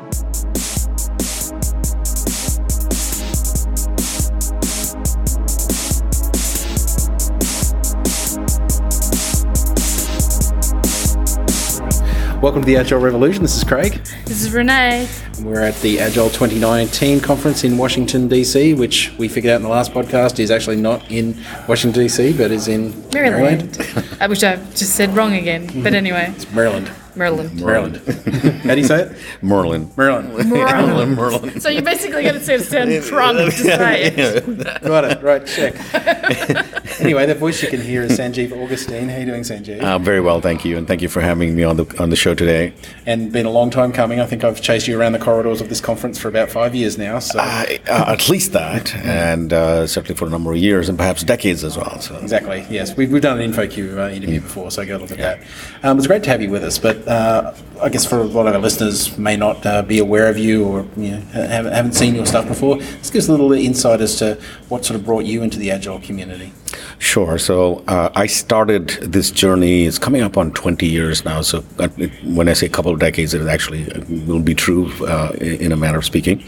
Welcome to the Agile Revolution. This is Craig. This is Renee. We're at the Agile 2019 conference in Washington, D.C., which we figured out in the last podcast is actually not in Washington, D.C., but is in Maryland. Which I just said wrong again, but anyway. It's Maryland. Maryland. How do you say it? Merlin. Merlin. So you basically got to say it sound drunk to say it. Got it. Right, check. Anyway, the voice you can hear is Sanjeev Augustine. How are you doing, Sanjeev? Very well, thank you, and thank you for having me on the show today. And been a long time coming. I think I've chased you around the corridors of this conference for about 5 years now. So at least that, and certainly for a number of years, and perhaps decades as well. So. Exactly. Yes, we've done an InfoQ interview before, so go look at that. It's great to have you with us, but I guess for a lot of our listeners may not be aware of you or haven't seen your stuff before. Let's give us a little insight as to what sort of brought you into the Agile community. Sure. So I started this journey, it's coming up on 20 years now. So when I say a couple of decades, it actually will be true in a manner of speaking.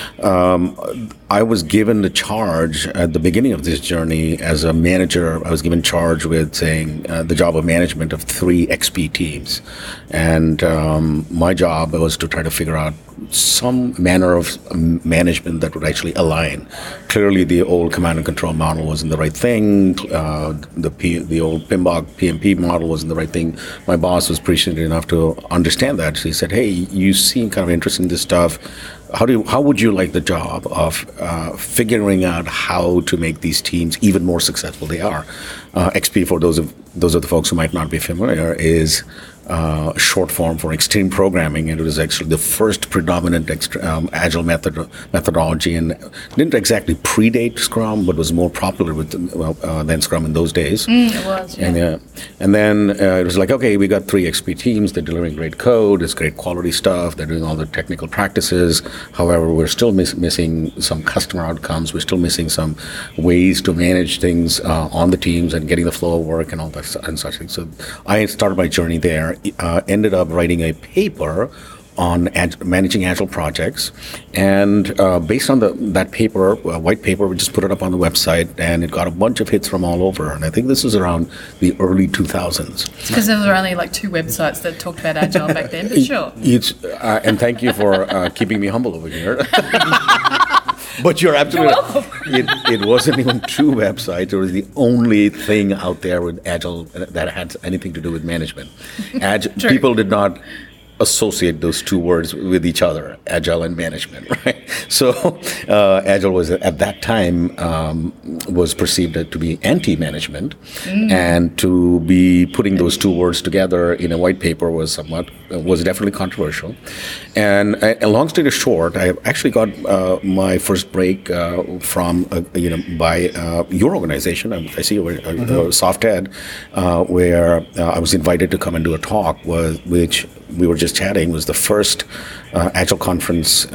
I was given the charge at the beginning of this journey as a manager. I was given charge with saying the job of management of 3 XP teams. And my job was to try to figure out some manner of management that would actually align. Clearly, the old command and control model wasn't the right thing. The old PMBOK PMP model wasn't the right thing. My boss was prescient enough to understand that. So he said, "Hey, you seem kind of interested in this stuff. How would you like the job of figuring out how to make these teams even more successful they are?" XP, for those of the folks who might not be familiar, is short form for extreme programming, and it was actually the first predominant agile methodology, and didn't exactly predate Scrum, but was more popular than Scrum in those days. It was, yeah. And then it was like, okay, we got 3 XP teams. They're delivering great code. It's great quality stuff. They're doing all the technical practices. However, we're still missing some customer outcomes. We're still missing some ways to manage things on the teams and getting the flow of work and all that and such things. So I started my journey there. Ended up writing a paper on managing Agile projects, and based on that paper, white paper, we just put it up on the website, and it got a bunch of hits from all over. And I think this is around the early 2000s. It's because there were only like 2 websites that talked about Agile back then, but sure. And thank you for keeping me humble over here. But you're absolutely right. It wasn't even 2 websites. It was the only thing out there with Agile that had anything to do with management. People did not associate those 2 words with each other, Agile and management, right? So Agile was, at that time, was perceived to be anti-management, and to be putting those 2 words together in a white paper was definitely controversial. And long story short, I actually got my first break from by your organization. I see you were Softhead, where I was invited to come and do a talk, which we were just chatting, was the first Agile conference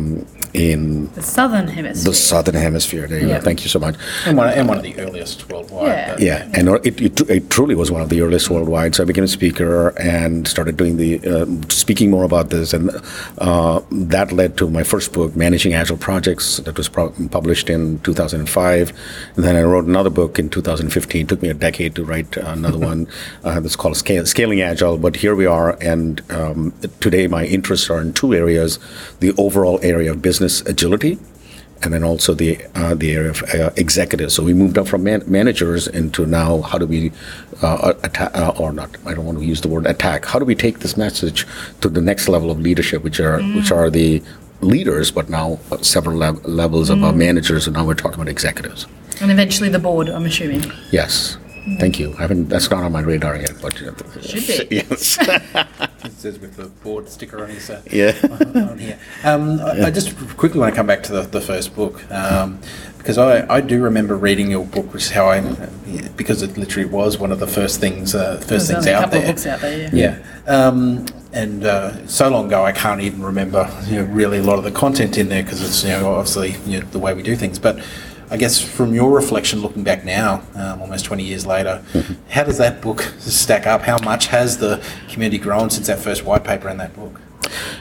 in the Southern Hemisphere. There you go. Thank you so much. And one of the earliest worldwide. Yeah. And it truly was one of the earliest worldwide. So I became a speaker and started doing speaking more about this, and that led to my first book, Managing Agile Projects, that was published in 2005. And then I wrote another book in 2015. It took me a decade to write another one that's called Scaling Agile. But here we are, and today my interests are in 2 areas: the overall area of business agility, and then also the area of executives. So we moved up from managers into now how do we attack, or not, I don't want to use the word attack, how do we take this message to the next level of leadership, which are the leaders, but now several levels above managers, and now we're talking about executives. And eventually the board, I'm assuming. Yes. Thank you. That's not on my radar yet, but should be. Yes. It says with the board sticker on his on here. I just quickly want to come back to the first book, because I do remember reading your book, which is how because it literally was one of the first things out there. There's only a couple of books out there. Yeah. And so long ago, I can't even remember really a lot of the content in there, because it's obviously the way we do things, but. I guess from your reflection, looking back now, almost 20 years later, how does that book stack up? How much has the community grown since that first white paper and that book?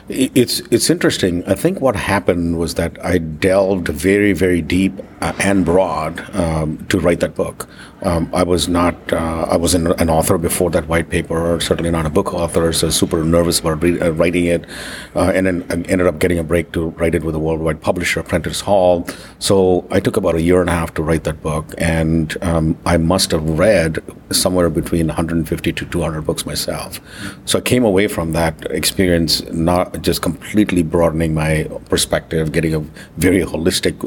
It's interesting. I think what happened was that I delved very, very deep and broad to write that book. I was an author before that white paper, certainly not a book author, so super nervous about writing it, and then I ended up getting a break to write it with a worldwide publisher, Prentice Hall. So I took about a year and a half to write that book, and I must have read somewhere between 150 to 200 books myself. So I came away from that experience not just completely broadening my perspective, getting a very holistic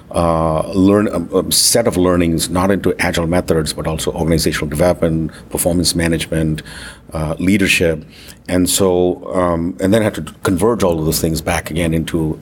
set of learnings, not into agile methods, but also organizational development, performance management, leadership, and so and then I had to converge all of those things back again into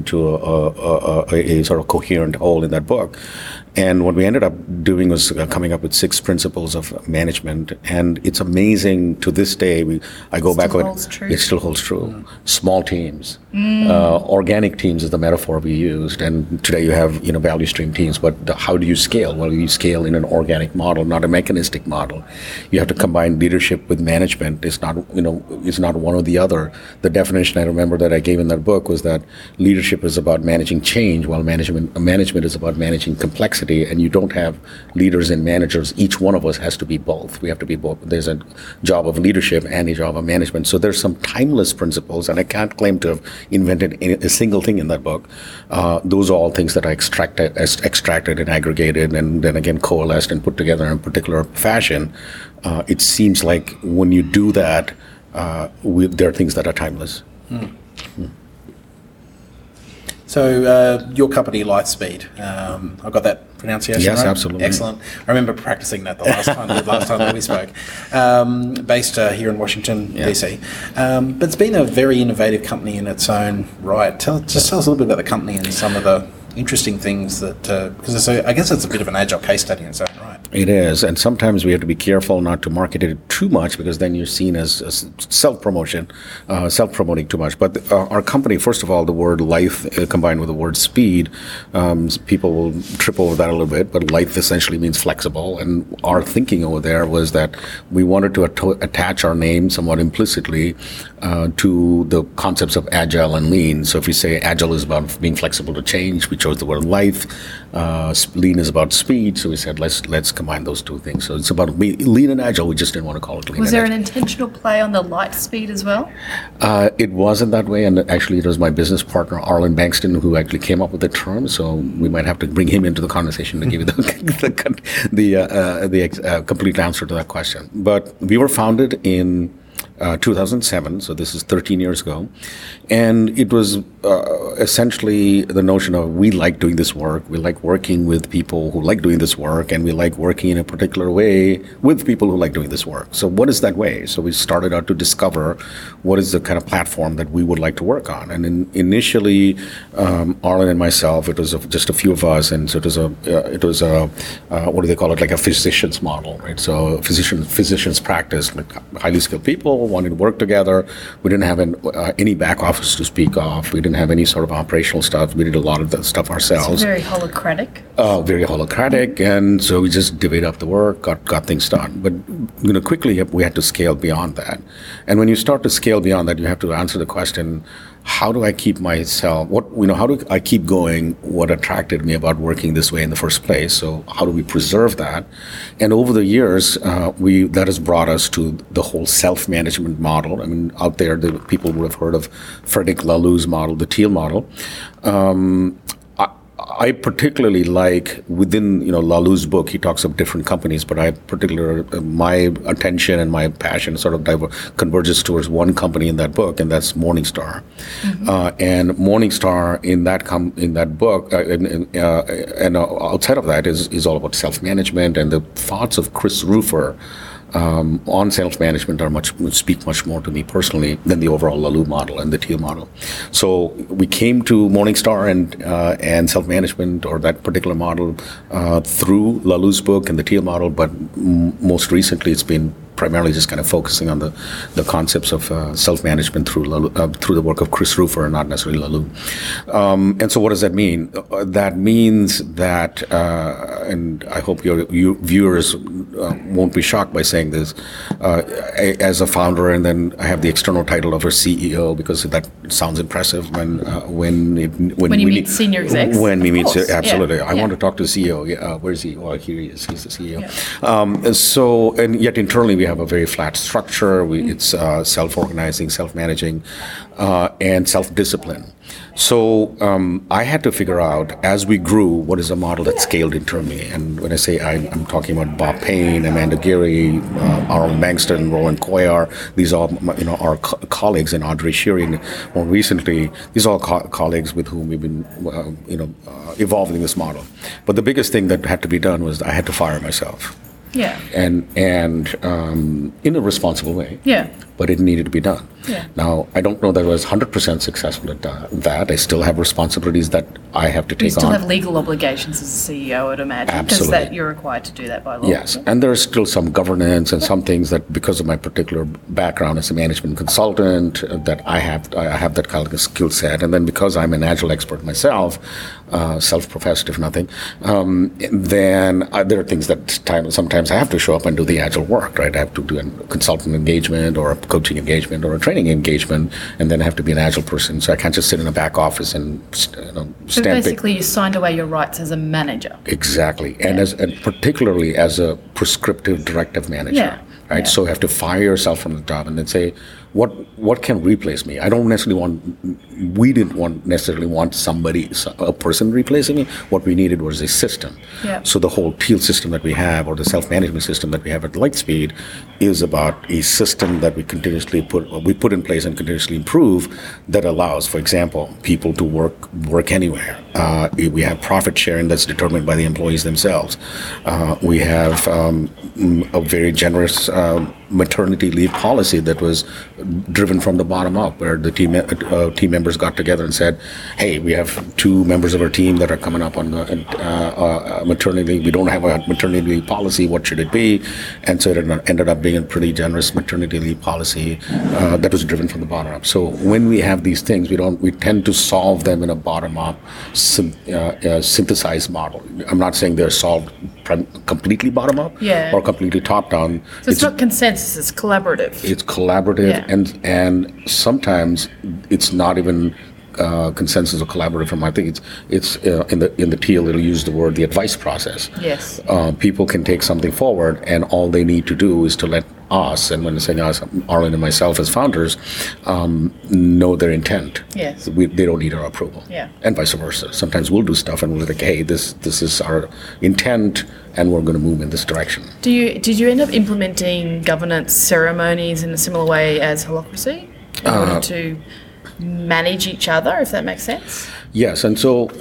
a sort of coherent whole in that book. And what we ended up doing was coming up with 6 principles of management, and it's amazing to this day. I go back, it still holds true. Small teams, organic teams is the metaphor we used, and today you have value stream teams. But how do you scale? Well, you scale in an organic model, not a mechanistic model. You have to combine leadership with management. It's not one or the other. The definition I remember that I gave in that book was that leadership is about managing change, while management is about managing complexity. And you don't have leaders and managers. Each one of us has to be both. We have to be both. There's a job of leadership and a job of management. So there's some timeless principles, and I can't claim to have invented a single thing in that book. Those are all things that I extracted and aggregated, and then again coalesced and put together in a particular fashion. It seems like when you do that, there are things that are timeless. So your company, Lightspeed, I got that pronunciation right? Yes, absolutely. Excellent. I remember practicing that the last time that we spoke. Based here in Washington, DC. But it's been a very innovative company in its own right. Tell us a little bit about the company and some of the interesting things that, because I guess it's a bit of an agile case study in its own right. It is, and sometimes we have to be careful not to market it too much, because then you're seen as self-promoting too much. But our company, first of all, the word life combined with the word speed, people will trip over that a little bit, but life essentially means flexible. And our thinking over there was that we wanted to attach our name somewhat implicitly to the concepts of agile and lean. So if you say agile is about being flexible to change, we chose the word life. Lean is about speed, so we said let's combine those two things. So it's about lean and agile. We just didn't want to call it lean. Was there an intentional play on the Lightspeed as well? It wasn't that way, and actually it was my business partner Arlen Bankston who actually came up with the term. So we might have to bring him into the conversation to give you the complete answer to that question. But we were founded in 2007, so this is 13 years ago, and it was essentially the notion of we like doing this work, we like working with people who like doing this work, and we like working in a particular way with people who like doing this work. So what is that way? So we started out to discover what is the kind of platform that we would like to work on. And initially, Arlen and myself, it was just a few of us, and so it was a what do they call it, like a physician's model, right? So physician's practice, like highly skilled people wanted to work together. We didn't have any back office to speak of. We didn't have any sort of operational stuff. We did a lot of that stuff ourselves. It's very holocratic. Very holocratic, and so we just divvied up the work, got things done. But quickly we had to scale beyond that. And when you start to scale beyond that, you have to answer the question: how do I keep myself? How do I keep going? What attracted me about working this way in the first place? So how do we preserve that? And over the years, that has brought us to the whole self-management model. I mean, out there, the people would have heard of Frederic Laloux's model, the Teal model. I particularly like, within Laloux's book, he talks of different companies, but my attention and my passion sort of converges towards one company in that book, and that's Morningstar. Mm-hmm. And Morningstar in that book, and outside of that is all about self-management, and the thoughts of Chris Rufer on self-management speak much more to me personally than the overall Laloux model and the Teal model. So we came to Morningstar and self-management, or that particular model, through Laloux's book and the Teal model, but most recently it's been primarily just kind of focusing on the concepts of self-management through through the work of Chris Rufer and not necessarily Lalu. And so what does that mean? That means that, and I hope your viewers won't be shocked by saying this, as a founder, and then I have the external title of a CEO because that sounds impressive when you meet senior execs. When we meet, absolutely. Yeah. I want to talk to the CEO. Yeah, where is he? Oh, here he is. He's the CEO. Yeah. And yet internally we have a very flat structure. It's self-organizing, self-managing, and self-discipline. So I had to figure out, as we grew, what is a model that scaled internally. And when I say I'm talking about Bob Payne, Amanda Geary, Arlen Bankston, Roland Coyar, these are our colleagues, and Audrey Shearing more recently. These are all colleagues with whom we've been evolving this model. But the biggest thing that had to be done was I had to fire myself. Yeah. And in a responsible way. Yeah. But it needed to be done. Yeah. Now, I don't know that I was 100% successful at that. I still have responsibilities that I have to take on. You still have legal obligations as a CEO, I'd imagine. Absolutely. Because you're required to do that by law. Yes, and there's still some governance and some things that, because of my particular background as a management consultant, that I have that kind of skill set. And then because I'm an Agile expert myself, self-professed if nothing, then there are things that sometimes I have to show up and do the Agile work, right? I have to do a consultant engagement or a coaching engagement or a training engagement, and then I have to be an Agile person. So I can't just sit in a back office and So basically you signed away your rights as a manager. Exactly, and particularly as a prescriptive directive manager. Yeah. Right, so you have to fire yourself from the job and then say, what can replace me? We didn't necessarily want a person replacing me. What we needed was a system. Yeah. So the whole Teal system that we have, or the self-management system that we have at Lightspeed, is about a system that we put in place and continuously improve, that allows, for example, people to work anywhere. We have profit sharing that's determined by the employees themselves. We have a very generous maternity leave policy that was driven from the bottom up, where the team members got together and said, hey, we have 2 members of our team that are coming up on maternity leave. We don't have a maternity leave policy. What should it be? And so it ended up being a pretty generous maternity leave policy that was driven from the bottom up. So when we have these things, we tend to solve them in a bottom up, synthesized model. I'm not saying they're solved completely bottom up or completely top down. So it's not consensus, it's collaborative. It's collaborative, and sometimes it's not even consensus or collaborative. I think it's in the Teal, it'll use the word the advice process. Yes. People can take something forward, and all they need to do is to let us, and when I say us, Arlen and myself as founders, know their intent. Yes. They don't need our approval. Yeah. And vice versa. Sometimes we'll do stuff and we'll be like, hey, this is our intent, and we're going to move in this direction. Did you end up implementing governance ceremonies in a similar way as Holacracy in order to manage each other, if that makes sense? Yes, and so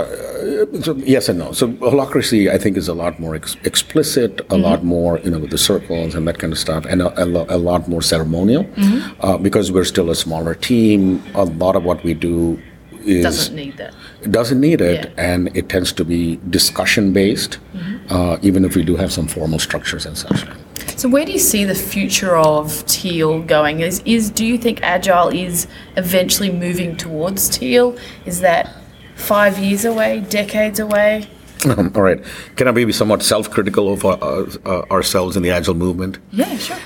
yes and no. So Holacracy, I think, is a lot more explicit, a lot more, with the circles and that kind of stuff, and a lot more ceremonial, because we're still a smaller team. A lot of what we do doesn't need it, and it tends to be discussion based, even if we do have some formal structures and such. So where do you see the future of Teal going? Do you think Agile is eventually moving towards Teal? Is that 5 years away, decades away? All right. Can I be somewhat self-critical of ourselves in the Agile movement? Yeah, sure.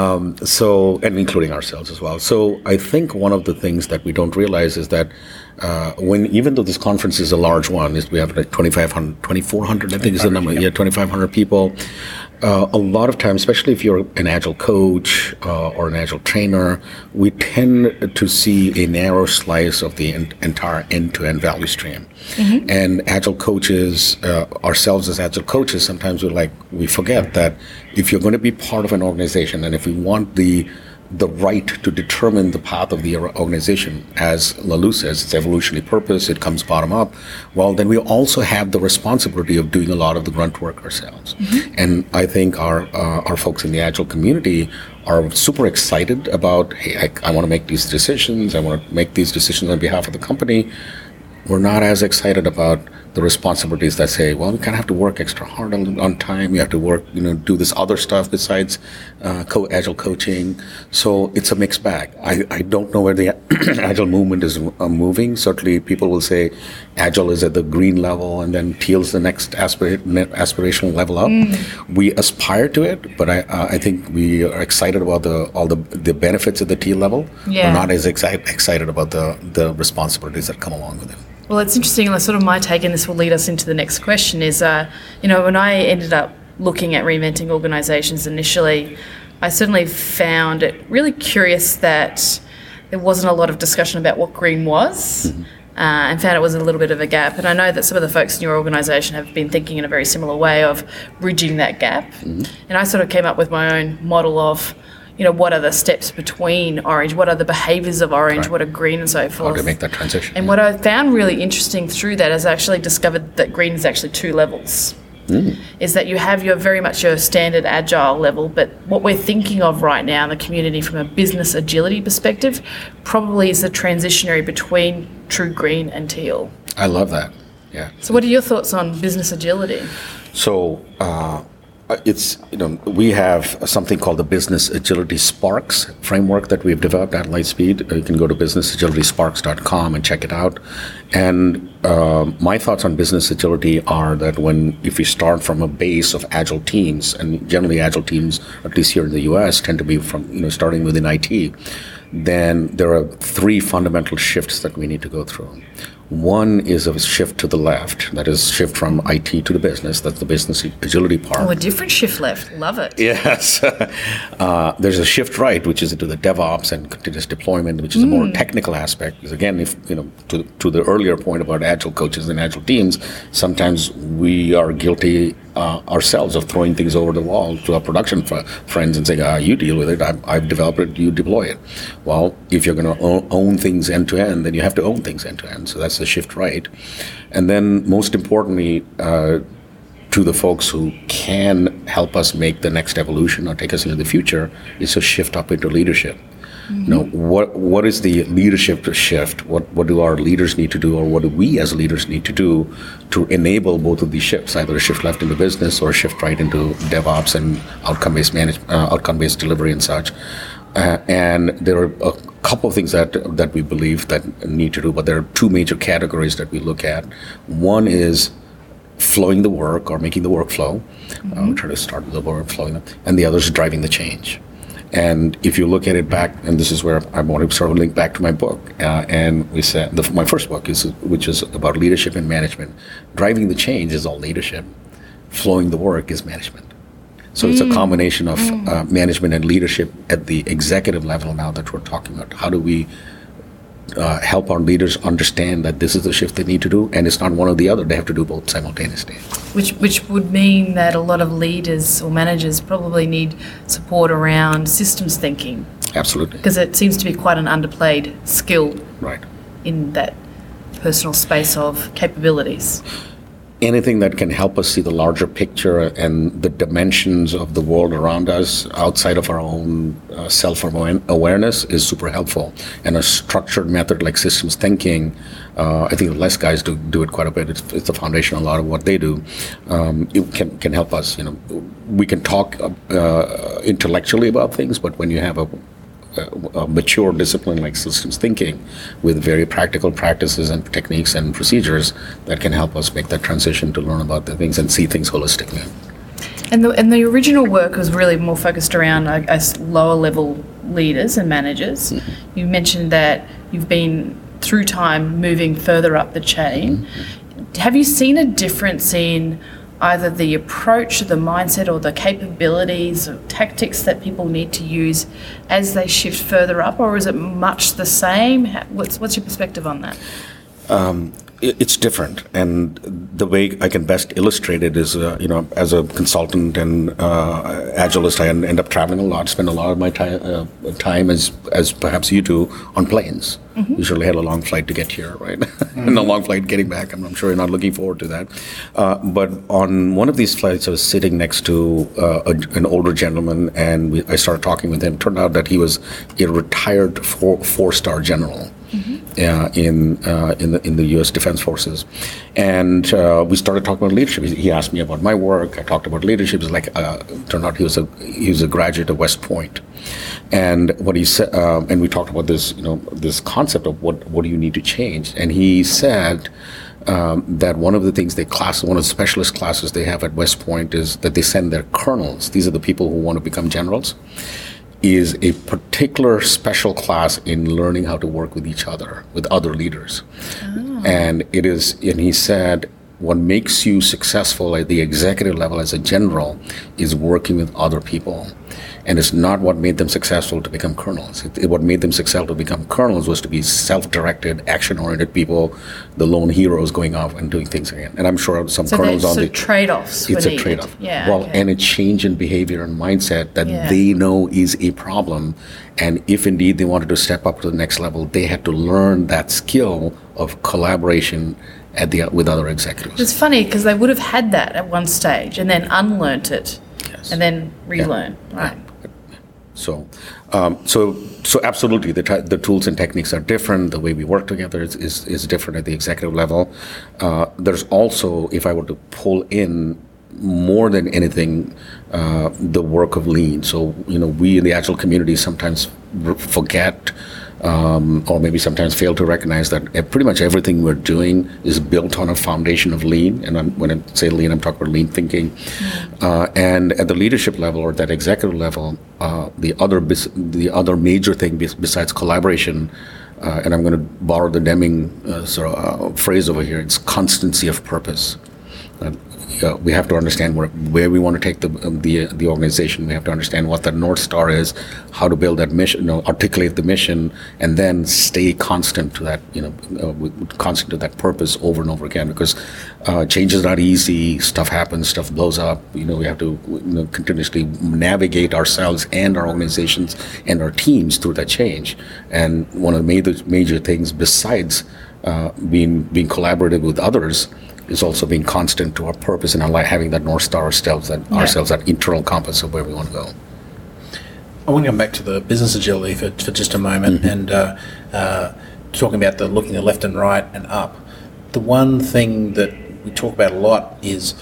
And including ourselves as well. So I think one of the things that we don't realize is that even though this conference is a large one, we have like 2,400, I think is the number. Yeah, 2,500 people. A lot of times, especially if you're an Agile coach or an Agile trainer, we tend to see a narrow slice of the entire end-to-end value stream. And Agile coaches, ourselves as Agile coaches, sometimes we forget that if you're going to be part of an organization, and if we want the right to determine the path of the organization, as Lalu says, it's evolutionary purpose, it comes bottom up, well, then we also have the responsibility of doing a lot of the grunt work ourselves. And I think our folks in the Agile community are super excited about, hey, I want to make these decisions, I want to make these decisions on behalf of the company. we're not as excited about the responsibilities that say, well, we kind of have to work extra hard on time. You have to work, do this other stuff besides agile coaching. So it's a mixed bag. I don't know where the agile movement is moving. Certainly, people will say agile is at the green level, and then teal is the next aspirational level up. We aspire to it, but I think we are excited about all the benefits at the teal level. Yeah. We're not as excited about the responsibilities that come along with it. Well, it's interesting, and sort of my take, and this will lead us into the next question, is, when I ended up looking at reinventing organisations initially, I certainly found it really curious that there wasn't a lot of discussion about what green was, and found it was a little bit of a gap. And I know that some of the folks in your organisation have been thinking in a very similar way of bridging that gap. And I sort of came up with my own model of, what are the steps between orange? What are the behaviours of orange? What are green and so forth? How to make that transition. And what I found really interesting through that is I actually discovered that green is actually 2 levels. Is that you have very much your standard agile level, but what we're thinking of right now in the community from a business agility perspective probably is the transitionary between true green and teal. I love that. Yeah. So what are your thoughts on business agility? So we have something called the Business Agility Sparks framework that we've developed at Lightspeed. You can go to businessagilitysparks.com and check it out. And my thoughts on business agility are that if you start from a base of agile teams, and generally agile teams, at least here in the US, tend to be from starting within IT, then there are 3 fundamental shifts that we need to go through. One is a shift to the left, that is shift from IT to the business. That's the business agility part. Oh, a different shift left. Love it. Yes. There's a shift right, which is into the DevOps and continuous deployment, which is a more technical aspect. Because again, to the earlier point about agile coaches and agile teams, sometimes we are guilty ourselves of throwing things over the wall to our production friends and saying, you deal with it, I've developed it, you deploy it. Well, if you're going to own things end to end, then you have to own things end to end. So that's the shift right. And then most importantly, to the folks who can help us make the next evolution or take us into the future, is to shift up into leadership. What is the leadership shift? What do our leaders need to do, or what do we as leaders need to do to enable both of these shifts, either a shift left into business or a shift right into DevOps and outcome-based management, outcome-based delivery and such. And there are a couple of things that we believe that need to do, but there are 2 major categories that we look at. One is flowing the work or making the work flow. We try to start with the work flowing, and the other is driving the change. And if you look at it back, and this is where I want to sort of link back to my book, and we said my first book which is about leadership and management. Driving the change is all leadership. Flowing the work is management. So it's a combination of management and leadership at the executive level now that we're talking about. How do we help our leaders understand that this is the shift they need to do, and it's not one or the other. They have to do both simultaneously. Which would mean that a lot of leaders or managers probably need support around systems thinking. Absolutely. Because it seems to be quite an underplayed skill Right. in that personal space of capabilities. Anything that can help us see the larger picture and the dimensions of the world around us outside of our own self-awareness is super helpful. And a structured method like systems thinking, I think the less guys do it quite a bit. It's the foundation of a lot of what they do. It can help us. We can talk intellectually about things, but when you have a mature discipline like systems thinking with very practical practices and techniques and procedures that can help us make that transition to learn about the things and see things holistically. And the original work was really more focused around, I guess, lower level leaders and managers. You mentioned that you've been through time moving further up the chain. Have you seen a difference in either the approach, the mindset, or the capabilities or tactics that people need to use as they shift further up, or is it much the same? What's your perspective on that? It's different, and the way I can best illustrate it is, as a consultant and agilist, I end up traveling a lot, spend a lot of my time as perhaps you do, on planes. Usually had a long flight to get here, right? And a long flight getting back. I'm sure you're not looking forward to that. But on one of these flights, I was sitting next to an older gentleman, and I started talking with him. Turned out that he was a retired four-star general. in the U.S. Defense Forces, and we started talking about leadership. He asked me about my work. I talked about leadership. It's like turned out he was a graduate of West Point, and what he said, and we talked about this this concept of what do you need to change, and he said. That one of the things one of the specialist classes they have at West Point is that they send their colonels. These are the people who want to become generals. Is a particular special class in learning how to work with each other, with other leaders. Oh. And he said, what makes you successful at the executive level as a general is working with other people. And it's not what made them successful to become colonels. What made them successful to become colonels was to be self-directed, action-oriented people, the lone heroes going off and doing things again. And I'm sure some colonels on the trade-offs. It's a trade-off. Yeah. Well, okay. And a change in behavior and mindset that they know is a problem. And if indeed they wanted to step up to the next level, they had to learn that skill of collaboration with other executives. It's funny because they would have had that at one stage and then unlearned it. Yes. And then relearn, right? So absolutely, the tools and techniques are different. The way we work together is different at the executive level. There's also, if I were to pull in more than anything, the work of lean. So we in the Agile community sometimes forget. Or maybe sometimes fail to recognize that pretty much everything we're doing is built on a foundation of lean. And when I say lean, I'm talking about lean thinking. And at the leadership level or that executive level, the other major thing besides collaboration, and I'm going to borrow the Deming phrase over here, it's constancy of purpose. We have to understand where we want to take the organization. We have to understand what that North Star is, how to build that mission, articulate the mission, and then stay constant to that, constant to that purpose over and over again. Because change is not easy. Stuff happens. Stuff blows up. We have to continuously navigate ourselves and our organizations and our teams through that change. And one of the major things besides being collaborative with others is also being constant to our purpose and having that North Star ourselves, that internal compass of where we want to go. I want to come back to the business agility for just a moment and talking about the looking at left and right and up. The one thing that we talk about a lot is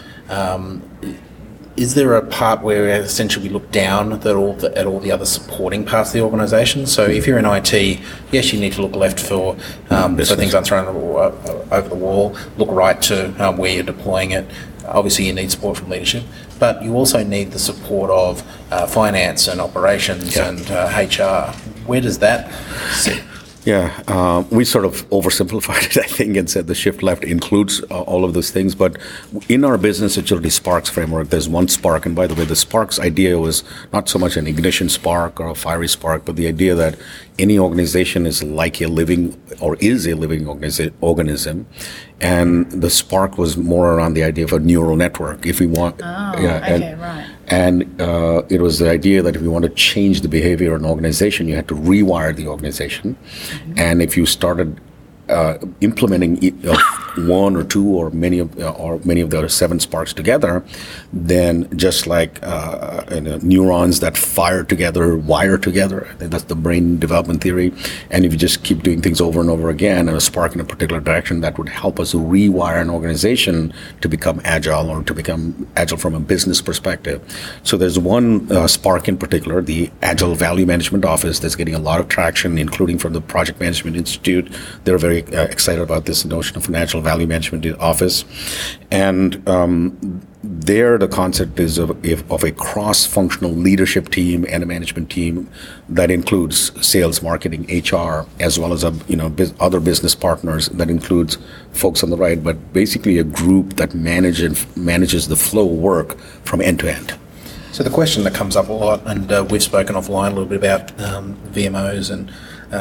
there a part where essentially we look down at all the other supporting parts of the organisation? So if you're in IT, yes, you need to look left for so things aren't thrown over the wall. Look right to where you're deploying it. Obviously, you need support from leadership, but you also need the support of finance and operations and HR. Where does that sit? Yeah, we sort of oversimplified it, I think, and said the shift left includes all of those things. But in our business agility Sparks framework, there's one spark. And by the way, the Sparks idea was not so much an ignition spark or a fiery spark, but the idea that any organization is like a living organism. And the spark was more around the idea of a neural network. If we want, right. And it was the idea that if you want to change the behavior of an organization, you had to rewire the organization. Mm-hmm. And if you started implementing one or two or many of the other 7 sparks together, then just like neurons that fire together, wire together. I think that's the brain development theory. And if you just keep doing things over and over again and a spark in a particular direction, that would help us rewire an organization to become agile or to become agile from a business perspective. So there's one spark in particular, the Agile Value Management Office, that's getting a lot of traction, including from the Project Management Institute. They're very excited about this notion of an Agile Value Management Office. And there the concept is of a cross-functional leadership team and a management team that includes sales, marketing, HR, as well as other business partners. That includes folks on the right, but basically a group that manages the flow of work from end to end. So the question that comes up a lot, and we've spoken offline a little bit about VMOs and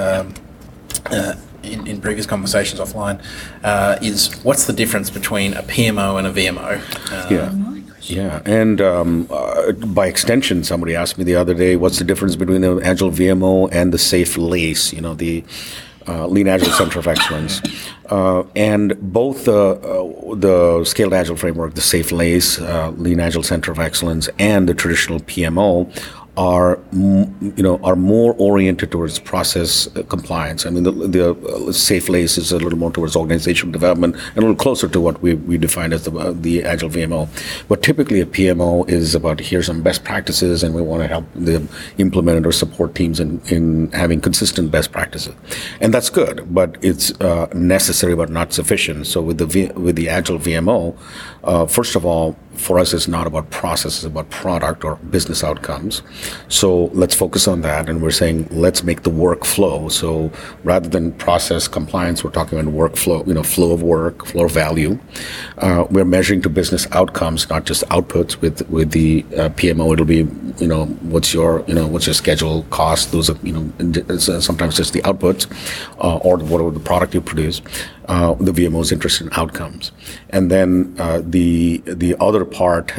in previous conversations offline, is what's the difference between a PMO and a VMO? Yeah, and by extension, somebody asked me the other day, what's the difference between the Agile VMO and the SAFe LACE, the Lean Agile Center of Excellence. And both the Scaled Agile Framework, the SAFe LACE, Lean Agile Center of Excellence, and the traditional PMO are more oriented towards process compliance. I mean, the Safe Lace is a little more towards organizational development and a little closer to what we define as the Agile VMO. But typically, a PMO is about here's some best practices, and we want to help them implement or support teams in having consistent best practices, and that's good. But it's necessary, but not sufficient. So with the Agile VMO, first of all, for us, it's not about process, it's about product or business outcomes. So let's focus on that. And we're saying, let's make the work flow. So rather than process compliance, we're talking about workflow, flow of work, flow of value. We're measuring to business outcomes, not just outputs. With the PMO, it'll be, what's your schedule, cost. Those are, sometimes just the outputs, or whatever the product you produce. The VMO is interested in outcomes. And then the other part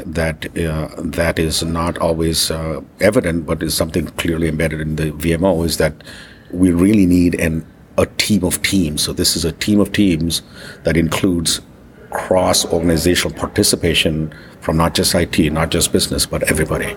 that is not always evident, but is something clearly embedded in the VMO, is that we really need a team of teams. So this is a team of teams that includes cross-organizational participation from not just IT, not just business, but everybody.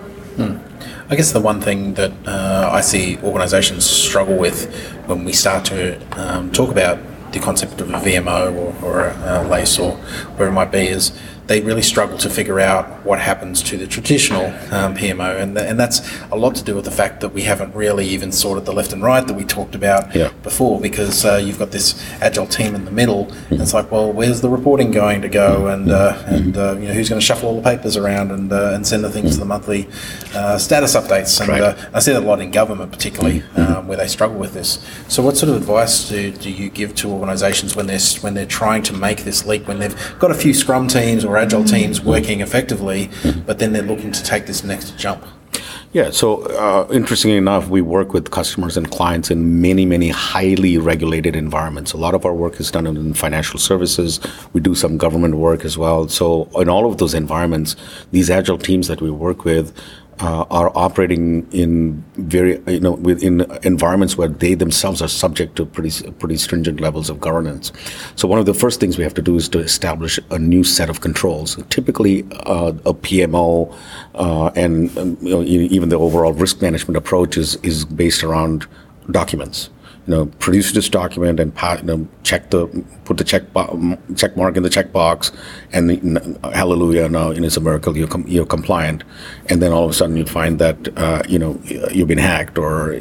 I guess the one thing that I see organisations struggle with when we start to talk about the concept of a VMO or a LACE or whatever it might be is they really struggle to figure out what happens to the traditional PMO, and that's a lot to do with the fact that we haven't really even sorted the left and right that we talked about before, because you've got this agile team in the middle, and it's like, well, where's the reporting going to go, and who's going to shuffle all the papers around and send the things to the monthly status updates, and I see that a lot in government particularly, where they struggle with this. So what sort of advice do you give to organisations when they're trying to make this leap, when they've got a few Scrum teams or Agile teams working effectively, but then they're looking to take this next jump? Yeah, so interestingly enough, we work with customers and clients in many, many highly regulated environments. A lot of our work is done in financial services. We do some government work as well. So in all of those environments, these Agile teams that we work with are operating in within environments where they themselves are subject to pretty stringent levels of governance. So one of the first things we have to do is to establish a new set of controls. Typically, a PMO and even the overall risk management approach is based around documents. Produce this document and put the check mark in the checkbox, and hallelujah, now it's a miracle, you're compliant. And then all of a sudden you find that you've been hacked, or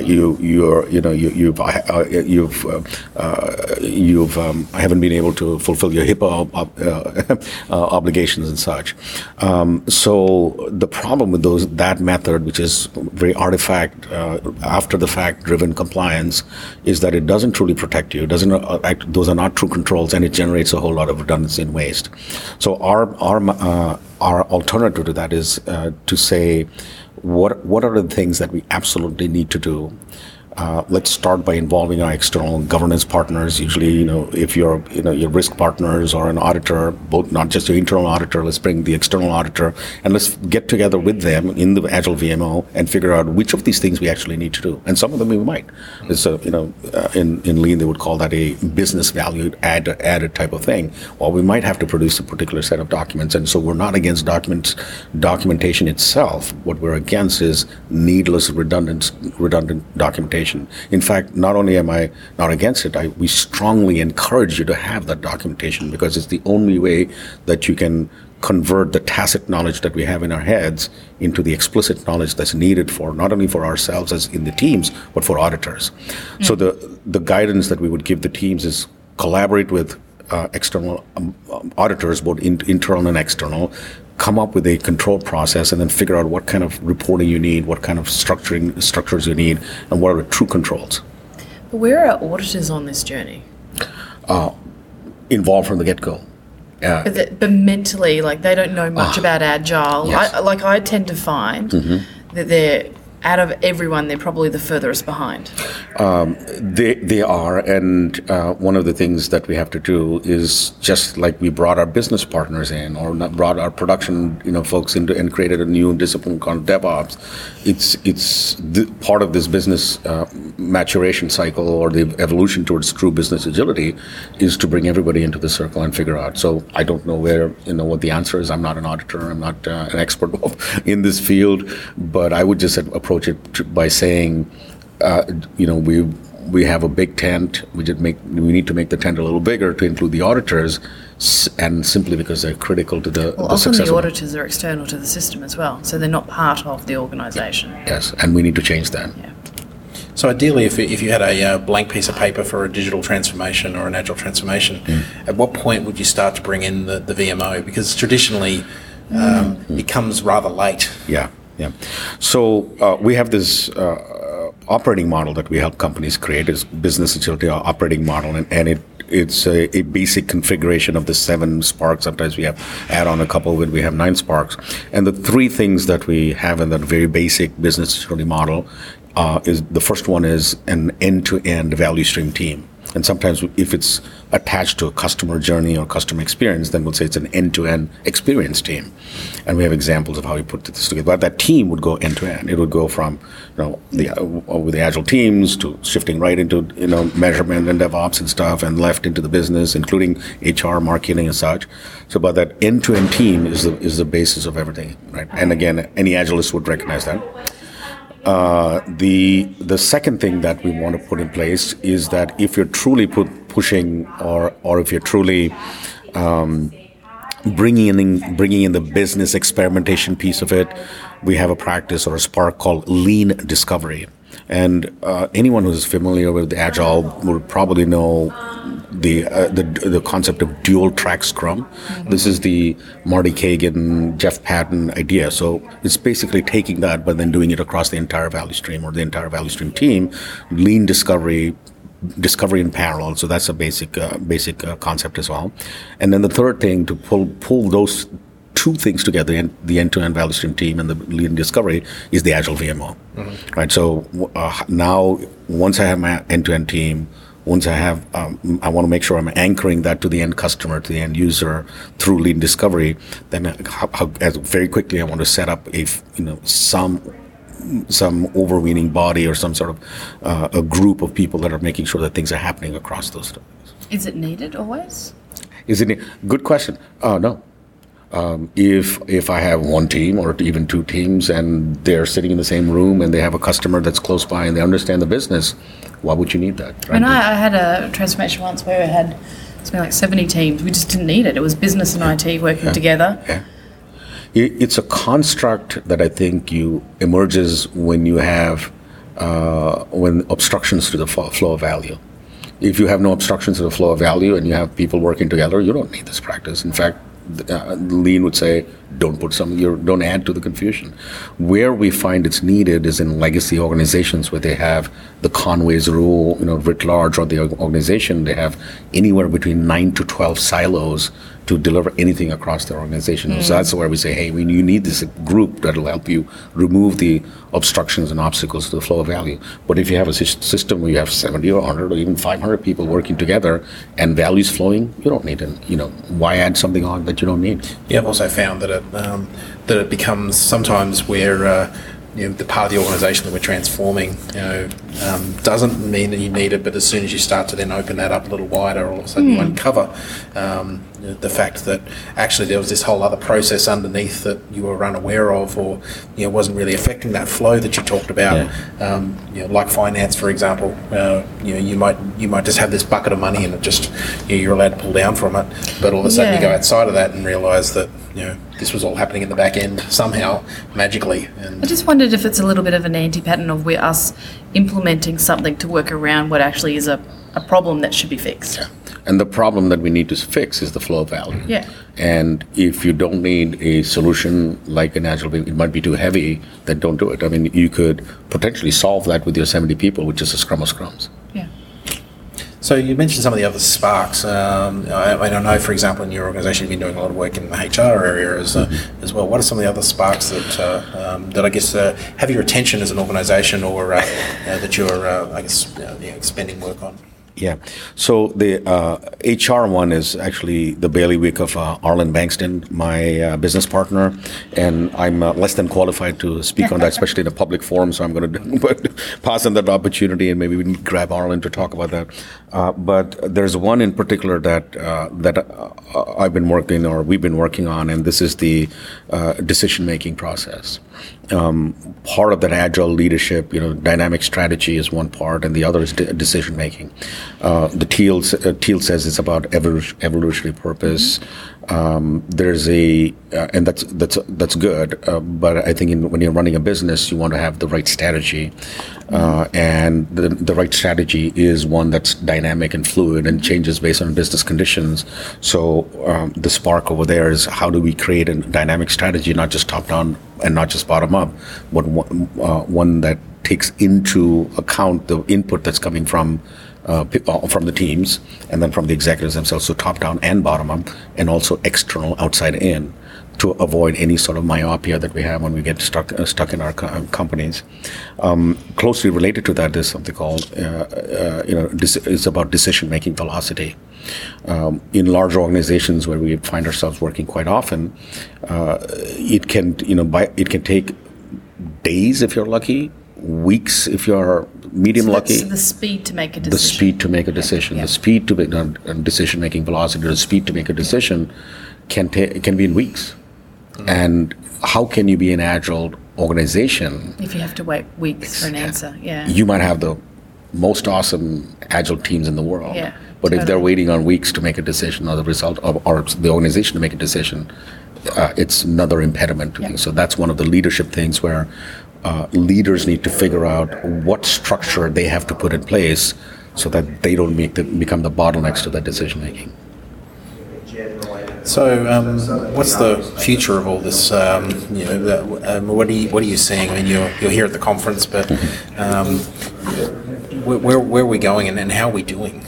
haven't been able to fulfill your HIPAA obligations and such. So the problem with that method, which is very artifact after the fact driven compliance, is that it doesn't truly protect you. It doesn't. Those are not true controls, and it generates a whole lot of redundancy and waste. So our alternative to that is to say, what are the things that we absolutely need to do? Let's start by involving our external governance partners. Usually, if you're, your risk partners or an auditor, both, not just your internal auditor, let's bring the external auditor and let's get together with them in the Agile VMO and figure out which of these things we actually need to do. And some of them we might. So, in Lean, they would call that a business value added type of thing. Well, we might have to produce a particular set of documents. And so we're not against documentation itself. What we're against is needless, redundant documentation. In fact, not only am I not against it, we strongly encourage you to have that documentation, because it's the only way that you can convert the tacit knowledge that we have in our heads into the explicit knowledge that's needed for not only for ourselves as in the teams, but for auditors. So the guidance that we would give the teams is collaborate with external auditors, both internal and external, come up with a control process, and then figure out what kind of reporting you need, what kind of structures you need, and what are the true controls. But where are auditors on this journey? Involved from the get-go. But mentally, they don't know much about Agile. Yes. I tend to find that they're out of everyone, they're probably the furthest behind. They are, and one of the things that we have to do is, just like we brought our business partners in, or not brought our production folks into, and created a new discipline called DevOps. It's part of this business maturation cycle, or the evolution towards true business agility, is to bring everybody into the circle and figure out. So I don't know what the answer is. I'm not an auditor. I'm not an expert in this field, but I would just approach it by saying, we have a big tent. We need to make the tent a little bigger to include the auditors, and simply because they're critical to the often success. The auditors are external to the system as well, so they're not part of the organisation. Yes, and we need to change that. Yeah. So ideally, if you had a blank piece of paper for a digital transformation or an agile transformation, at what point would you start to bring in the VMO? Because traditionally, it comes rather late. Yeah. So we have this operating model that we help companies create, is business agility operating model, and it's a basic configuration of the 7 sparks. Sometimes we add on a couple when we have 9 sparks. And the 3 things that we have in that very basic business agility model is, the first one is an end-to-end value stream team. And sometimes if it's attached to a customer journey or customer experience, then we'll say it's an end-to-end experience team. And we have examples of how we put this together. But that team would go end-to-end. It would go from, with the agile teams to shifting right into, measurement and DevOps and stuff, and left into the business, including HR, marketing, and such. So, but that end-to-end team is the basis of everything, right? And again, any agilist would recognize that. The second thing that we want to put in place is that if you're truly pushing, or if you're truly bringing in the business experimentation piece of it, we have a practice or a spark called lean discovery. And anyone who's familiar with Agile will probably know the concept of dual track Scrum. Mm-hmm. This is the Marty Kagan, Jeff Patton idea. So it's basically taking that, but then doing it across the entire value stream, or the entire value stream team. Lean discovery in parallel. So that's a basic concept as well. And then the third thing, to pull those 2 things together, the end-to-end value stream team and the lean discovery, is the Agile VMO. Mm-hmm. Right. So now, once I have my end-to-end team, once I have, I want to make sure I'm anchoring that to the end customer, to the end user, through lean discovery. Then, very quickly, I want to set up some overweening body, or some sort of a group of people that are making sure that things are happening across those things. Is it needed always? Good question. No. If I have 1 team or even 2 teams, and they're sitting in the same room, and they have a customer that's close by, and they understand the business, why would you need that? Right? And I had a transformation once where we had something like 70 teams. We just didn't need it. It was business and IT working together. Yeah. It's a construct that I think emerges when you have when obstructions to the flow of value. If you have no obstructions to the flow of value, and you have people working together, you don't need this practice. In fact, Lean would say, don't add to the confusion. Where we find it's needed is in legacy organizations, where they have the Conway's rule, writ large, or the organization, they have anywhere between 9 to 12 silos to deliver anything across their organization. So that's where we say, hey, you need this group that will help you remove the obstructions and obstacles to the flow of value. But if you have a system where you have 70 or 100 or even 500 people working together, and values flowing, you don't need it. Why add something on that you don't need? Yeah, I've also found that it becomes sometimes where the part of the organisation that we're transforming, doesn't mean that you need it, but as soon as you start to then open that up a little wider, all of a sudden you uncover the fact that actually there was this whole other process underneath that you were unaware of, or wasn't really affecting that flow that you talked about. Yeah. Like finance, for example, you might just have this bucket of money, and it just you're allowed to pull down from it, but all of a sudden you go outside of that and realise that this was all happening in the back end somehow magically. And I just wondered if it's a little bit of an anti-pattern of us implementing something to work around what actually is a problem that should be fixed. Yeah. And the problem that we need to fix is the flow of value. Yeah. And if you don't need a solution like an Agile, it might be too heavy, then don't do it. I mean, you could potentially solve that with your 70 people, which is a scrum of scrums. Yeah. So you mentioned some of the other sparks. I don't know, for example, in your organisation, you've been doing a lot of work in the HR area as well. What are some of the other sparks that I guess have your attention as an organisation, or that you're, spending work on? Yeah. So the HR one is actually the bailiwick of Arlen Bankston, my business partner, and I'm less than qualified to speak on that, especially in a public forum. So I'm going to pass on that opportunity, and maybe we can grab Arlen to talk about that. But there's one in particular that I've been working, or we've been working on, and this is the decision-making process. Part of that agile leadership, dynamic strategy is one part, and the other is decision making. The Thiel says it's about evolutionary purpose. There's and that's good. But I think when you're running a business, you want to have the right strategy, and the right strategy is one that's dynamic and fluid and changes based on business conditions. So the spark over there is, how do we create a dynamic strategy, not just top down and not just bottom up, but one that takes into account the input that's coming from the teams and then from the executives themselves, so top down and bottom up, and also external, outside in, to avoid any sort of myopia that we have when we get stuck in our companies. Closely related to that is something called, it's about decision-making velocity. In large organizations where we find ourselves working quite often, it can take days if you're lucky, weeks if you're medium lucky. So the speed to make a decision. The speed to make a decision, the speed to make decision-making velocity, the speed to make a decision can be in weeks. And how can you be an agile organization if you have to wait weeks for an answer? Yeah, you might have the most awesome agile teams in the world, but totally. If they're waiting on weeks to make a decision, or the result of, or the organization to make a decision, it's another impediment to things. So that's one of the leadership things where leaders need to figure out what structure they have to put in place so that they don't become the bottlenecks to that decision making. So, what's the future of all this? What are you seeing? I mean, you're here at the conference, but where are we going, and how are we doing?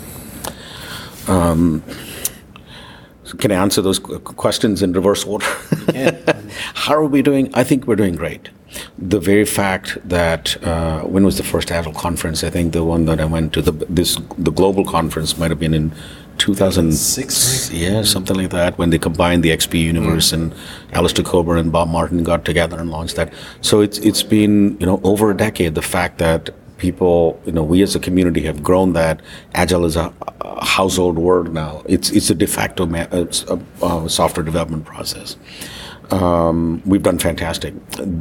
Can I answer those questions in reverse order? How are we doing? I think we're doing great. The very fact that when was the first Agile conference? I think the one that I went to, the global conference might have been in 2006, something like that, when they combined the XP Universe and Alistair Coburn and Bob Martin got together and launched that. So it's been over a decade. The fact that people, we as a community have grown that Agile is a household word now. It's a de facto software development process. We've done fantastic.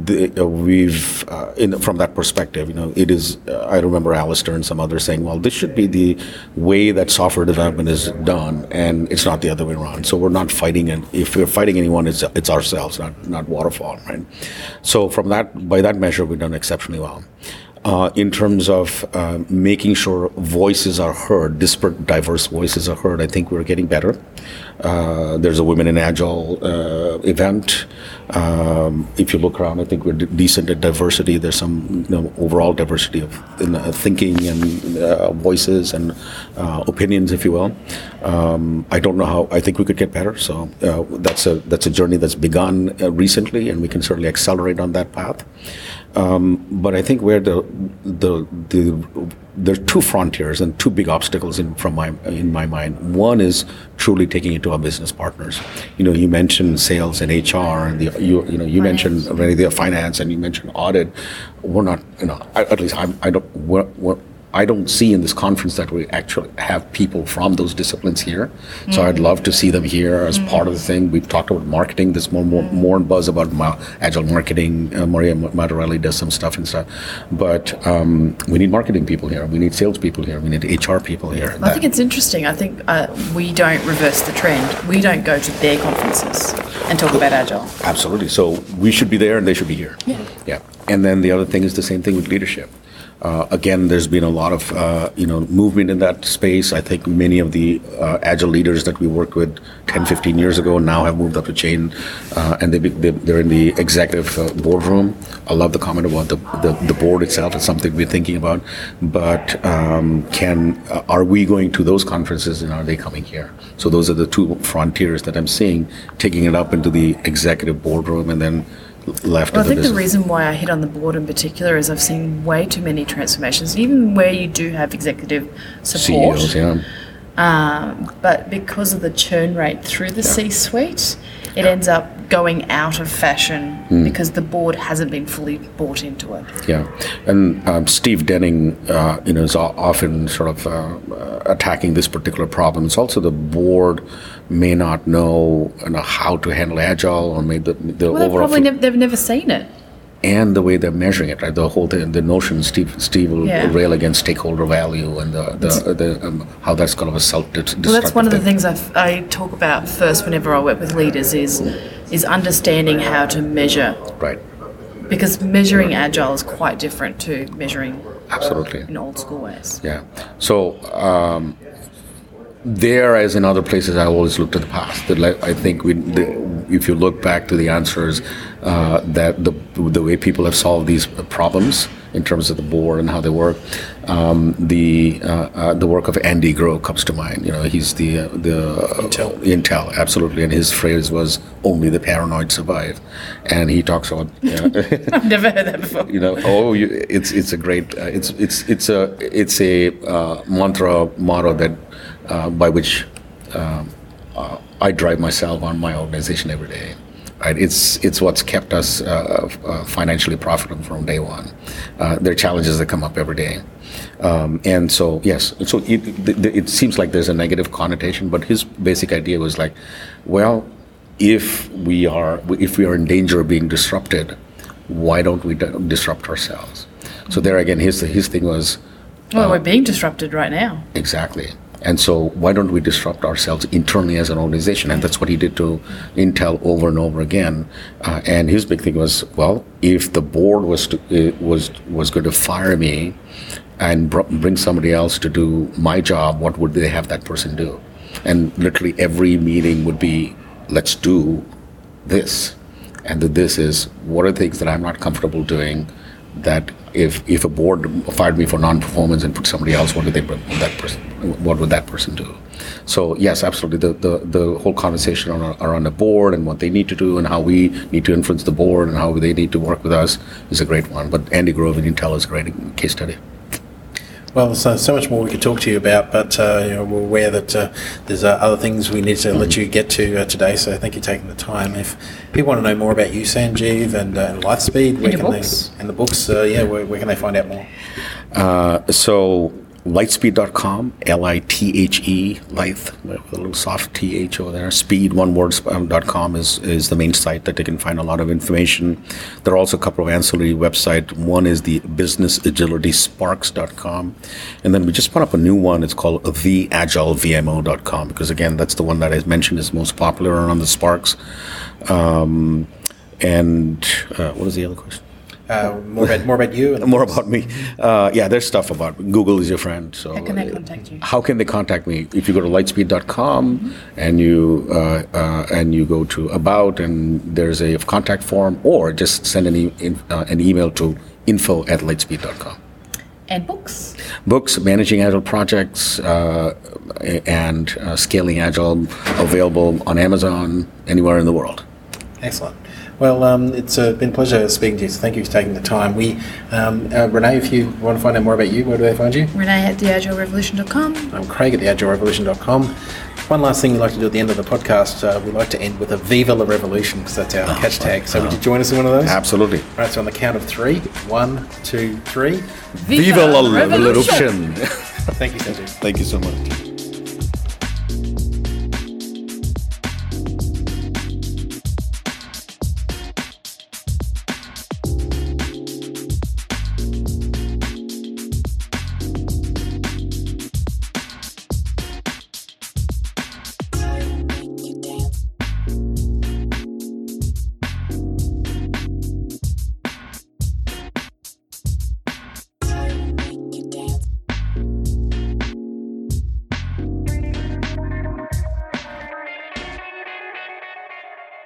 From that perspective, it is. I remember Alistair and some others saying, "Well, this should be the way that software development is done, and it's not the other way around." So we're not fighting, and if we're fighting anyone, it's ourselves, not Waterfall, right? So by that measure, we've done exceptionally well. In terms of making sure voices are heard, disparate, diverse voices are heard, I think we're getting better. There's a Women in Agile event. If you look around, I think we're decent at diversity. There's some overall diversity of thinking and voices and opinions, if you will. I don't know how. I think we could get better. So that's a journey that's begun recently, and we can certainly accelerate on that path. But I think where there are two frontiers and two big obstacles in my mind. One is truly taking it to our business partners. You mentioned sales and HR, and you mentioned already the finance, and you mentioned audit. We're not, at least I don't see in this conference that we actually have people from those disciplines here. So I'd love to see them here as part of the thing. We've talked about marketing. There's more buzz about agile marketing. Maria Matarelli does some stuff and stuff. But we need marketing people here. We need sales people here. We need HR people here. I think it's interesting. I think we don't reverse the trend. We don't go to their conferences and talk about Agile. Absolutely. So we should be there and they should be here. Yeah. And then the other thing is the same thing with leadership. Again, there's been a lot of movement in that space. I think many of the agile leaders that we worked with 10, 15 years ago now have moved up the chain, and they're in the executive boardroom. I love the comment about the board itself. It's something we're thinking about. But are we going to those conferences, and are they coming here? So those are the two frontiers that I'm seeing, taking it up into the executive boardroom and then left well, of the I think business. the reason why I hit on the board in particular is I've seen way too many transformations, even where you do have executive support. CEOs, yeah. But because of the churn rate through the C-suite, it ends up going out of fashion because the board hasn't been fully bought into it. Yeah, and Steve Denning, is often sort of attacking this particular problem. It's also the board may not know, how to handle agile or maybe the Well, overall they've never seen it. and the way they're measuring it, right? The whole thing, the notion Steve will rail against stakeholder value and the how that's kind of a self-destructive. Well, that's one of the things I talk about first whenever I work with leaders is understanding how to measure. Right. Because measuring agile is quite different to measuring Absolutely. in old school ways. Yeah. So there, as in other places, I always looked at the past. I think if you look back to the answers, that the way people have solved these problems in terms of the board and how they work, the work of Andy Grove comes to mind. He's the Intel, absolutely, and his phrase was "only the paranoid survive," and he talks about. I've never heard that before. It's a great it's a motto that by which I drive myself on my organization every day. Right, it's what's kept us financially profitable from day one. There are challenges that come up every day, and so yes, so it seems like there's a negative connotation, but his basic idea was like, well, if we are in danger of being disrupted, why don't we disrupt ourselves? So there again, his thing was, well, we're being disrupted right now. Exactly. And so why don't we disrupt ourselves internally as an organization? And that's what he did to Intel over and over again. And his big thing was, well, if the board was going to fire me and bring somebody else to do my job, what would they have that person do? And literally every meeting would be, let's do this. And this is, what are the things that I'm not comfortable doing, that if a board fired me for non-performance and put somebody else, what would that person do? So yes, absolutely. The whole conversation around the board and what they need to do and how we need to influence the board and how they need to work with us is a great one. But Andy Grove and Intel is a great case study. Well, there's so much more we could talk to you about, but we're aware that there's other things we need to let you get to today, so thank you for taking the time. If people want to know more about you, Sanjeev, and Lightspeed, where the books, where can they find out more? So Lightspeed.com, L-I-T-H-E, Lithe, with a little soft T-H over there. Speed, one word.com is the main site that they can find a lot of information. There are also a couple of ancillary websites. One is the businessagilitysparks.com. And then we just put up a new one. It's called theagilevmo.com, because again, that's the one that I mentioned is most popular around the Sparks. And what is the other question? More about you? More about me. There's stuff about Google is your friend. So how can they contact you? How can they contact me? If you go to lightspeed.com and you go to About, and there's a contact form, or just send an email to info@lightspeed.com. And books? Books, Managing Agile Projects and Scaling Agile, available on Amazon, anywhere in the world. Excellent. Well, it's been a pleasure speaking to you, so thank you for taking the time. Renee, if you want to find out more about you, where do they find you? Renee at theagilerevolution.com. I'm Craig at theagilerevolution.com. One last thing we like to do at the end of the podcast, we like to end with a Viva la Revolution, because that's our catch tag. So would you join us in one of those? Absolutely. Right, so on the count of 3, 1, 2, 3. Viva la Revolution! Thank you, Sanjeev. Thank you so much.